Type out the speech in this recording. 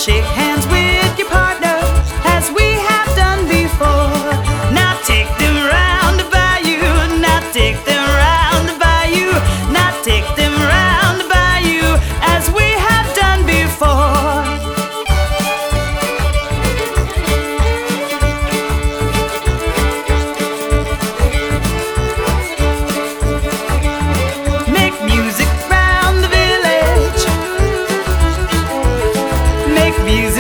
Shake hands with your partner as we have done before. Now take them round the bayou. Now take them round the bayou. Now take them round the bayou as we have done before. Make music round the village. Make music